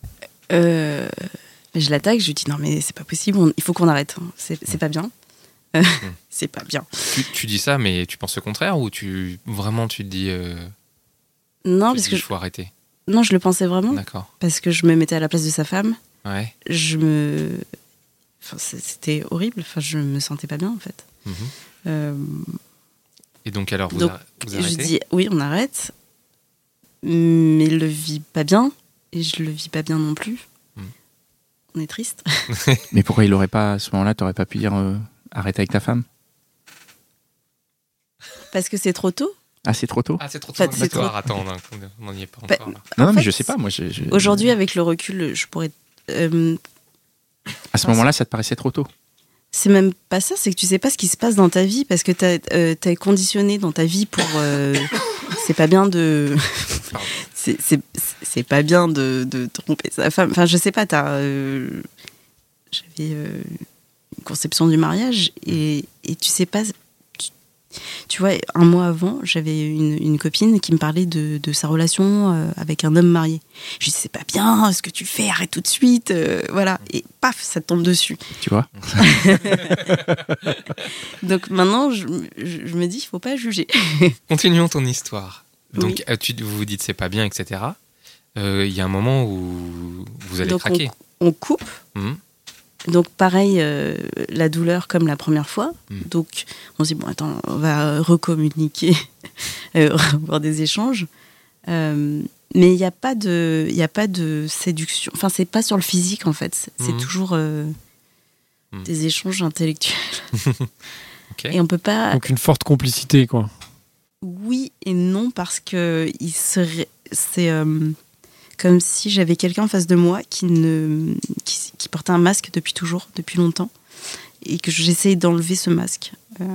Je l'attaque, je lui dis, non, mais c'est pas possible, il faut qu'on arrête. Hein. C'est pas bien. C'est pas bien. Tu dis ça, mais tu penses le contraire ou tu te dis Non, tu parce dis, que il faut arrêter? non, je le pensais vraiment. D'accord. Parce que je me mettais à la place de sa femme. Ouais. Enfin, c'était horrible. Enfin, je me sentais pas bien, en fait. Et donc alors vous Donc, vous je arrêtez? dis, oui, on arrête. Mais il le vit pas bien. Et je le vis pas bien non plus. On est triste. Mais pourquoi il aurait pas, à ce moment-là, t'aurais pas pu dire arrête avec ta femme? Parce que c'est trop tôt. Ah, c'est trop tôt? Ah, c'est trop Enfin, tôt. c'est D'accord, trop- attends, on n'en y est pas Bah, encore là. Non, en mais fait, je sais pas, moi. Aujourd'hui, avec le recul, je pourrais. À ce moment-là, ça te paraissait trop tôt? C'est même pas ça, c'est que tu sais pas ce qui se passe dans ta vie parce que t'es conditionné dans ta vie pour. C'est pas bien de. C'est pas bien de tromper sa femme. Enfin, je sais pas, j'avais une conception du mariage et tu sais pas. Tu vois, un mois avant, j'avais une copine qui me parlait de sa relation avec un homme marié. Je lui dis, c'est pas bien, ce que tu fais, arrête tout de suite. Voilà. Et paf, ça te tombe dessus. Tu vois? Donc maintenant, je me dis, il faut pas juger. Continuons ton histoire. Donc Oui. vous vous dites c'est pas bien, etc. Il y a un moment où vous allez Donc craquer. on coupe. Mhm. Donc pareil, la douleur comme la première fois. Donc on se dit, bon attends, on va recommuniquer, avoir des échanges. Mais il n'y a pas de séduction. Enfin, c'est pas sur le physique en fait. C'est toujours des échanges intellectuels. Ok. Et on peut pas... Donc une forte complicité quoi. Oui et non, parce que c'est comme si j'avais quelqu'un en face de moi qui portait un masque depuis longtemps, et que j'essaye d'enlever ce masque.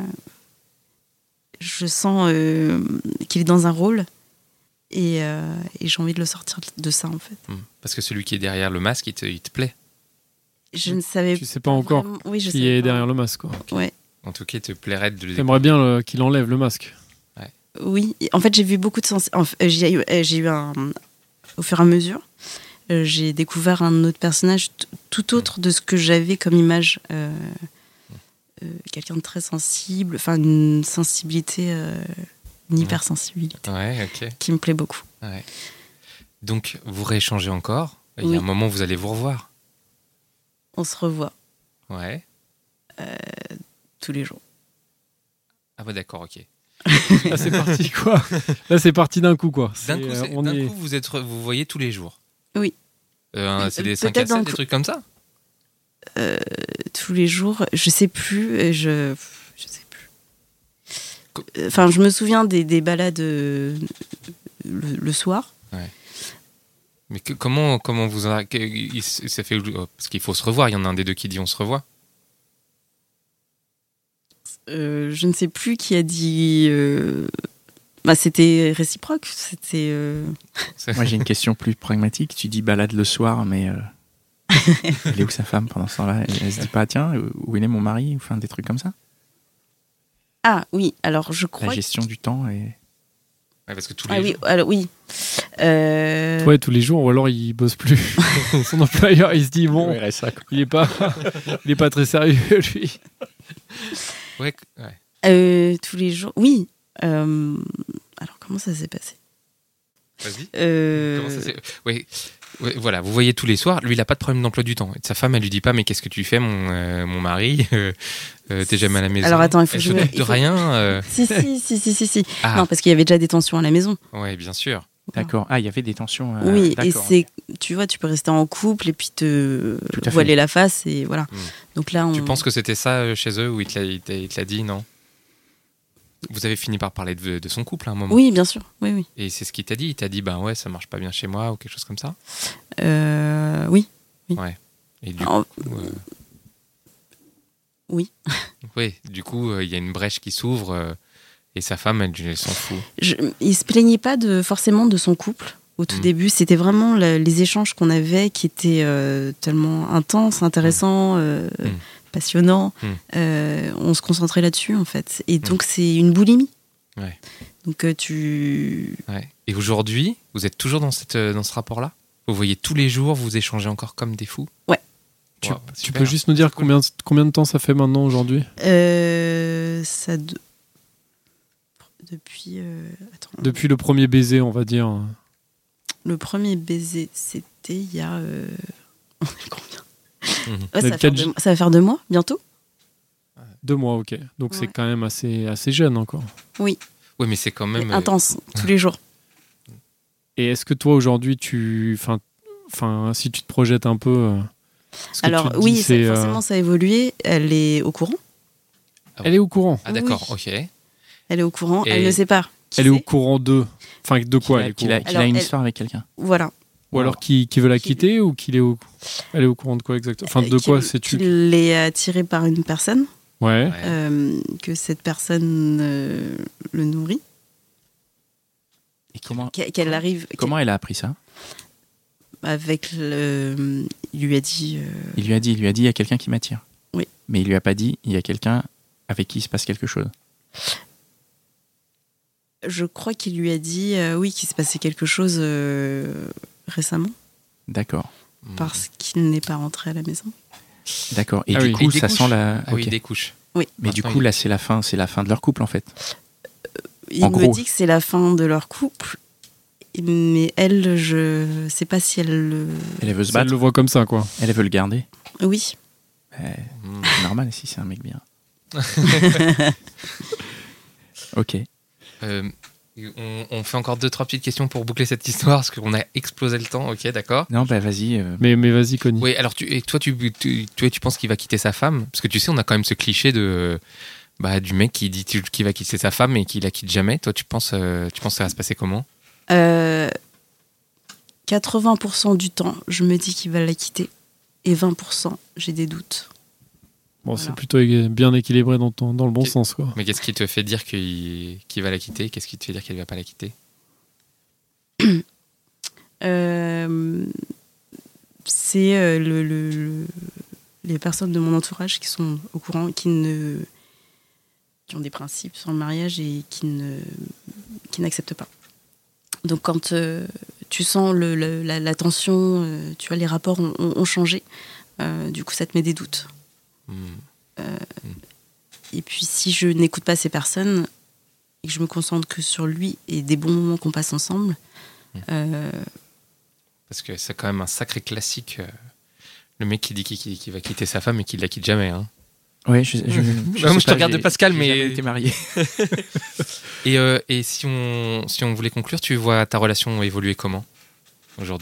Je sens qu'il est dans un rôle, et j'ai envie de le sortir de ça, en fait. Parce que celui qui est derrière le masque, il te plaît. Je ne savais Tu sais pas encore vraiment... Oui, je qui savais est pas. derrière le masque quoi. Ouais. En tout cas, il te plairait de le T'aimerais bien qu'il enlève le masque. Oui, en fait, j'ai vu beaucoup de sens. J'ai eu au fur et à mesure, j'ai découvert un autre personnage tout autre de ce que j'avais comme image quelqu'un de très sensible, enfin une sensibilité, une hypersensibilité Ouais, ok. qui me plaît beaucoup. Ouais. Donc, vous rééchangez encore. Il y Oui. a un moment où vous allez vous revoir. On se revoit Ouais. tous les jours. Ah bah d'accord, ok. Là, c'est parti, quoi. Là, c'est parti d'un coup, quoi. D'un coup, On y est. vous voyez tous les jours. Oui. C'est des Peut-être 5 à dans 7, le des cou- trucs comme ça. Tous les jours, je sais plus, je sais plus. Co- Enfin, je me souviens des balades le soir. Mais comment vous ça fait parce qu'il faut se revoir. Il y en a un des deux qui dit on se revoit. Je ne sais plus qui a dit. Bah, c'était réciproque. C'était. Moi, j'ai une question plus pragmatique. Tu dis balade le soir, mais elle est où sa femme pendant ce temps-là? Elle se dit pas, tiens, où il est mon mari? Enfin, des trucs comme ça. Ah oui, alors je La crois. gestion du temps et... Ouais, parce que tous les Ah oui, jours. alors oui. Ouais, tous les jours, ou alors il bosse plus. Son employeur, il se dit, bon, il est pas très sérieux, lui. Ouais, ouais. Tous les jours. Oui. Alors comment ça s'est passé? Vas-y. Comment ça s'est- Ouais, voilà, vous voyez tous les soirs. Lui, il a pas de problème d'emploi du temps. Et sa femme, elle lui dit pas, mais qu'est-ce que tu fais, mon mari? T'es jamais à la maison. Alors attends, il faut elle que je s'occupe de rien. Si. Ah. Non, parce qu'il y avait déjà des tensions à la maison. Ouais, bien sûr. D'accord. Ah, il y avait des tensions. Oui, et d'accord. c'est, tu vois, tu peux rester en couple et puis te Tout à fait. voiler la face et voilà. Mm. Donc là, Tu penses que c'était ça chez eux, où il te l'a dit, non? Vous avez fini par parler de son couple à un moment. Oui, bien sûr. Oui. Et c'est ce qu'il t'a dit. Il t'a dit, ben ouais, ça marche pas bien chez moi ou quelque chose comme ça. Oui. Et du Oh, coup, oui. oui, du coup, il y a une brèche qui s'ouvre et sa femme, elle s'en fout. Il se plaignait pas forcément de son couple au tout début. C'était vraiment les échanges qu'on avait qui étaient tellement intenses, intéressants, passionnants. On se concentrait là-dessus en fait. Et donc c'est une boulimie. Ouais. Donc Ouais. Et aujourd'hui, vous êtes toujours dans ce rapport-là? Vous voyez tous les jours, vous échangez encore comme des fous? Ouais. Wow, Tu super. peux juste nous dire combien de temps ça fait maintenant aujourd'hui? ça depuis attends. Depuis le premier baiser, on va dire. Le premier baiser, c'était il y a on est combien? Mhm. Ouais, Le ça va faire 2 mois bientôt. 2 mois, ok. Donc c'est Ouais. quand même assez jeune encore. Oui, mais c'est quand même. Intense, tous les jours. Et est-ce que toi aujourd'hui, enfin, si tu te projettes un peu, ce que Alors tu te dis, oui, c'est, forcément ça a évolué. Elle est au courant. elle est au courant. Ah d'accord, Oui. ok. Elle est au courant. Et- Elle ne sait pas. Qui Elle est au c'est. courant de. Enfin, de quoi elle est au Qu'il a courant Alors, une elle- histoire avec quelqu'un. Voilà. Ou alors qui veut la quitter ou qu'il est au. Elle est au courant de quoi exactement? Enfin, de quoi sais-tu? Qu'il est attiré par une personne, Ouais. Ouais. que cette personne le nourrit, Et comment qu'elle arrive. elle a appris ça? Avec il lui a dit. Il lui a dit, il y a quelqu'un qui m'attire. Oui. Mais il lui a pas dit, il y a quelqu'un avec qui il se passe quelque chose. Je crois qu'il lui a dit oui qu'il se passait quelque chose récemment D'accord. parce qu'il n'est pas rentré à la maison. D'accord. Et Ah du oui. coup, Il ça découche. sent la. Ah oui, Ok. il découche. Oui. Mais du Maintenant, coup, il- là, c'est la fin de leur couple, en fait. Il En me gros. dit que c'est la fin de leur couple, mais elle, je sais pas si elle le. Elle veut se Ça, elle battre. le voit comme ça, quoi. Elle veut le garder. Oui. Mm. C'est normal si c'est un mec bien. Ok. On fait encore 2-3 petites questions pour boucler cette histoire parce qu'on a explosé le temps. Ok, d'accord. Non, bah vas-y. Mais vas-y, Connie. Oui, alors tu penses qu'il va quitter sa femme? Parce que tu sais, on a quand même ce cliché du mec qui dit qu'il va quitter sa femme et qui la quitte jamais. Toi, tu penses que ça va se passer comment? 80% du temps, je me dis qu'il va la quitter, et 20%, j'ai des doutes. Bon, Voilà. c'est plutôt bien équilibré dans le bon Ok. sens, quoi. Mais qu'est-ce qui te fait dire qu'il va la quitter? Qu'est-ce qui te fait dire qu'il va pas la quitter? C'est les personnes de mon entourage qui sont au courant, qui ont des principes sur le mariage et qui n'acceptent pas. Donc quand tu sens la tension, tu vois, les rapports ont changé, du coup ça te met des doutes. Hmm. Et puis si je n'écoute pas ces personnes et que je me concentre que sur lui et des bons moments qu'on passe ensemble. Parce que c'est quand même un sacré classique. Le mec qui dit qu'il va quitter sa femme et qu'il la quitte jamais. Hein. Ouais, je te regarde de Pascal, mais. J'ai jamais été marié. Et si on voulait conclure, tu vois ta relation évoluer comment aujourd'hui ?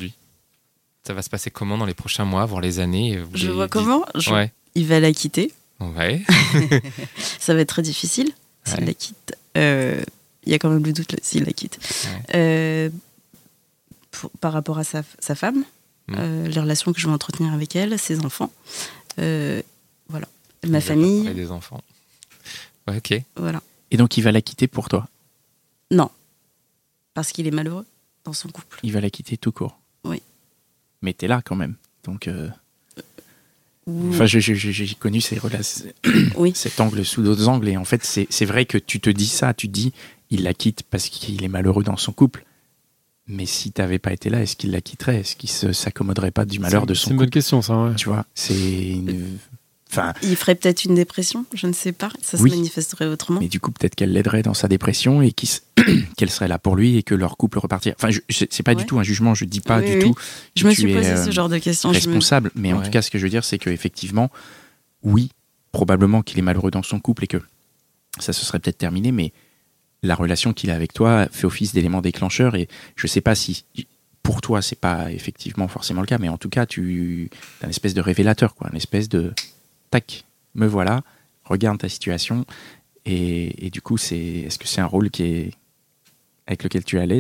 Ça va se passer comment dans les prochains mois, voire les années ? Je vois comment Ouais. Il va la quitter. Ouais. Ça va être très difficile s'il la quitte. Il y a quand même le doute là, s'il la quitte. Ouais. Par rapport à sa femme, les relations que je vais entretenir avec elle, ses enfants, voilà, ma famille. Des enfants. Ouais, ok. Voilà. Et donc il va la quitter pour toi ? Non, parce qu'il est malheureux dans son couple. Il va la quitter tout court. Oui. Mais t'es là quand même, donc. Enfin, j'ai connu ces relations, oui. cet angle sous d'autres angles, et en fait, c'est vrai que tu te dis ça, tu dis, il la quitte parce qu'il est malheureux dans son couple. Mais si t'avais pas été là, est-ce qu'il la quitterait ? Est-ce qu'il s'accommoderait pas du malheur de son couple ? C'est une bonne question, ça. Ouais. Tu vois, Enfin, il ferait peut-être une dépression, je ne sais pas. Ça se manifesterait autrement. Mais du coup, peut-être qu'elle l'aiderait dans sa dépression et qu'elle serait là pour lui et que leur couple repartirait. Enfin, c'est pas du tout un jugement. Je dis pas du tout. Je me suis posé ce genre de questions. Responsable, mais en tout cas, ce que je veux dire, c'est qu'effectivement, oui, probablement qu'il est malheureux dans son couple et que ça se serait peut-être terminé, mais la relation qu'il a avec toi fait office d'élément déclencheur, et je sais pas si pour toi c'est pas effectivement forcément le cas, mais en tout cas tu as une espèce de révélateur, quoi, une espèce de tac, me voilà, regarde ta situation, et du coup est-ce que c'est un rôle avec lequel tu es à l'aise ?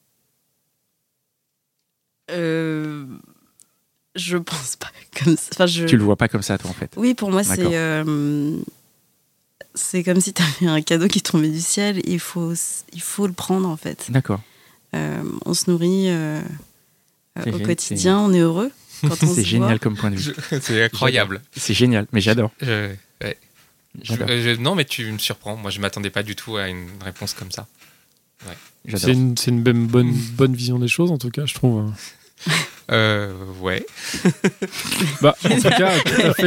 Je pense pas comme ça. Enfin, Tu le vois pas comme ça, toi, en fait ? Oui, pour moi c'est comme si tu avais un cadeau qui tombait du ciel, et il faut le prendre, en fait. D'accord. On se nourrit au quotidien, on est heureux quand on c'est se génial voit. comme point de vue. C'est incroyable. C'est génial, mais j'adore. Non, mais tu me surprends. Moi, je m'attendais pas du tout à une réponse comme ça. Ouais. C'est une bonne vision des choses, en tout cas, je trouve. Ouais. Bah, en tout cas,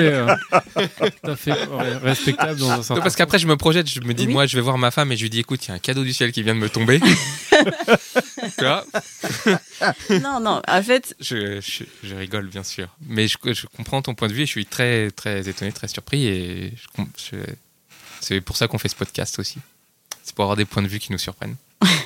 tout à fait respectable dans un certain parce qu'après, je me projette, je me dis, moi, je vais voir ma femme et je lui dis, écoute, il y a un cadeau du ciel qui vient de me tomber. Tu vois ? Non, en fait... Je rigole, bien sûr. Mais je comprends ton point de vue et je suis très, très étonné, très surpris. Et c'est pour ça qu'on fait ce podcast aussi. C'est pour avoir des points de vue qui nous surprennent.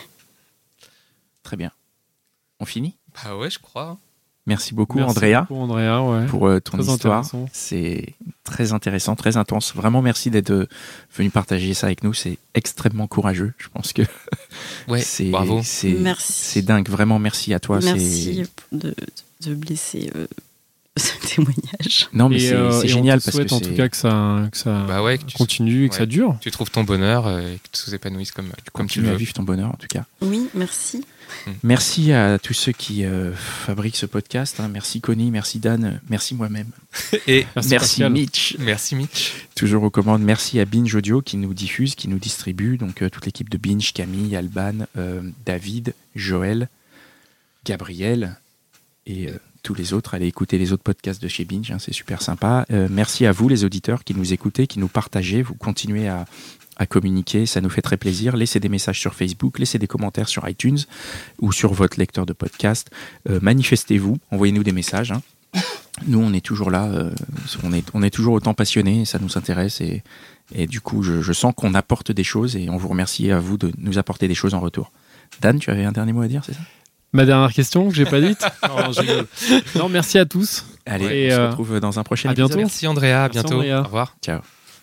Très bien. On finit ? Bah ouais, je crois. Merci beaucoup, Andrea, pour ton très histoire. C'est très intéressant, très intense. Vraiment, merci d'être venu partager ça avec nous. C'est extrêmement courageux. Je pense que bravo. Merci. C'est dingue. Vraiment, merci à toi. Merci de blesser ce témoignage. Non, mais c'est génial parce que en tout cas que ça continue et que ça dure. Tu trouves ton bonheur et que tout s'épanouisse comme tu veux. À vivre ton bonheur, en tout cas. Oui, merci. Merci à tous ceux qui fabriquent ce podcast. Merci Connie, merci Dan, merci moi-même. Et merci Mitch. Merci Mitch. Toujours aux commandes. Merci à Binge Audio qui nous diffuse, qui nous distribue. Donc toute l'équipe de Binge, Camille, Alban, David, Joël, Gabriel et tous les autres. Allez écouter les autres podcasts de chez Binge, c'est super sympa. Merci à vous les auditeurs qui nous écoutez, qui nous partagez. Vous continuez à communiquer, ça nous fait très plaisir. Laissez des messages sur Facebook, laissez des commentaires sur iTunes ou sur votre lecteur de podcast. Manifestez-vous, envoyez-nous des messages. Nous, on est toujours là, on est toujours autant passionnés, ça nous intéresse et du coup, je sens qu'on apporte des choses et on vous remercie à vous de nous apporter des choses en retour. Dan, tu avais un dernier mot à dire, c'est ça ? Ma dernière question que j'ai pas dite. Non, merci à tous. Allez, on se retrouve dans un prochain épisode. Bientôt. Merci Andrea, à bientôt. Andrea. Au revoir. Ciao.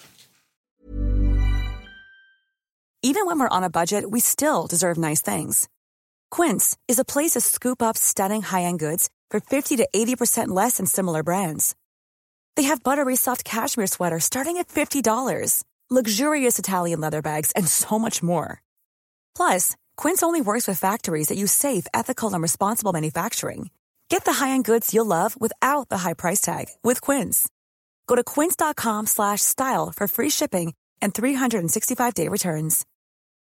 Even when we're on a budget, we still deserve nice things. Quince is a place to scoop up stunning high-end goods for 50 to 80% less than similar brands. They have buttery soft cashmere sweaters starting at $50, luxurious Italian leather bags, and so much more. Plus, Quince only works with factories that use safe, ethical, and responsible manufacturing. Get the high-end goods you'll love without the high price tag with Quince. Go to quince.com/style for free shipping and 365-day returns.